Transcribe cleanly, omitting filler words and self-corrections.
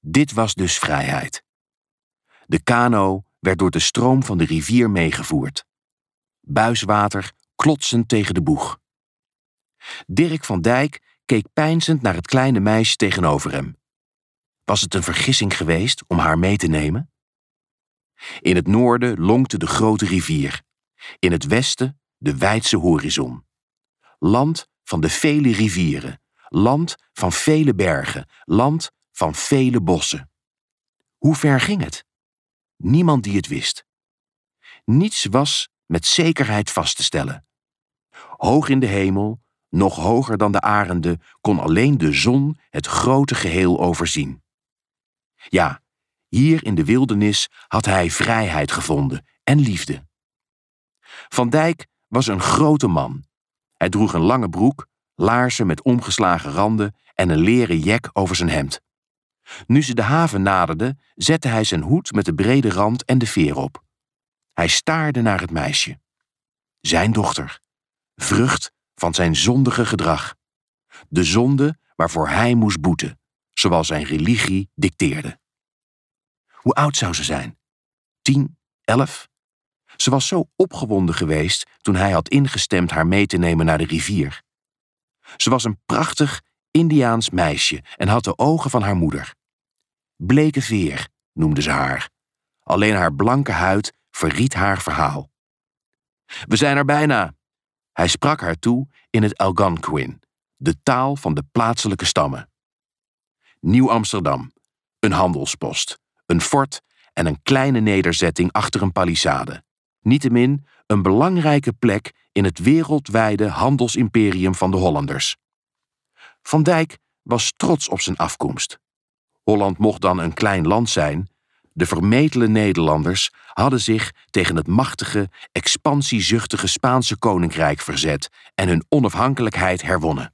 Dit was dus vrijheid. De kano werd door de stroom van de rivier meegevoerd. Buiswater klotsend tegen de boeg. Dirk van Dijk keek peinzend naar het kleine meisje tegenover hem. Was het een vergissing geweest om haar mee te nemen? In het noorden lonkte de grote rivier. In het westen de wijdse horizon. Land van de vele rivieren. Land van vele bergen. Land van vele bossen. Hoe ver ging het? Niemand die het wist. Niets was met zekerheid vast te stellen. Hoog in de hemel, nog hoger dan de arenden, kon alleen de zon het grote geheel overzien. Ja, hier in de wildernis had hij vrijheid gevonden en liefde. Van Dijk was een grote man. Hij droeg een lange broek, laarzen met omgeslagen randen en een leren jek over zijn hemd. Nu ze de haven naderden, zette hij zijn hoed met de brede rand en de veer op. Hij staarde naar het meisje. Zijn dochter. Vrucht van zijn zondige gedrag. De zonde waarvoor hij moest boeten, zoals zijn religie dicteerde. Hoe oud zou ze zijn? 10, 11? Ze was zo opgewonden geweest toen hij had ingestemd haar mee te nemen naar de rivier. Ze was een prachtig Indiaans meisje en had de ogen van haar moeder. Bleke veer noemde ze haar. Alleen haar blanke huid verried haar verhaal. We zijn er bijna. Hij sprak haar toe in het Algonquin, de taal van de plaatselijke stammen. Nieuw-Amsterdam, een handelspost, een fort en een kleine nederzetting achter een palissade. Niettemin een belangrijke plek in het wereldwijde handelsimperium van de Hollanders. Van Dijk was trots op zijn afkomst. Holland mocht dan een klein land zijn. De vermetele Nederlanders hadden zich tegen het machtige, expansiezuchtige Spaanse koninkrijk verzet en hun onafhankelijkheid herwonnen.